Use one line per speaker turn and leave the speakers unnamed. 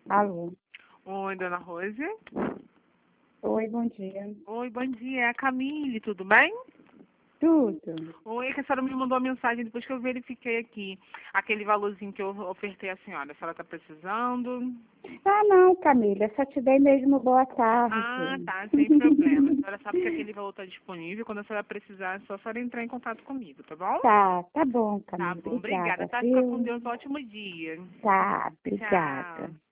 Alô.
Oi, dona Rose.
Oi, bom dia.
Oi, bom dia. É a Camille, tudo bem?
Tudo?
Oi, que a senhora me mandou uma mensagem depois que eu verifiquei aqui aquele valorzinho que eu ofertei à senhora. A senhora está precisando?
Ah, não, Camila, eu só te dei mesmo boa tarde.
Ah, tá, sem problema. A senhora sabe que aquele valor está disponível. Quando a senhora precisar, é só a senhora entrar em contato comigo, tá bom?
Tá bom,
Tá
Camila.
bom, obrigada,
Obrigada,
tá? Fica com
viu?
Deus, ótimo dia.
Tá, obrigada.
Tchau.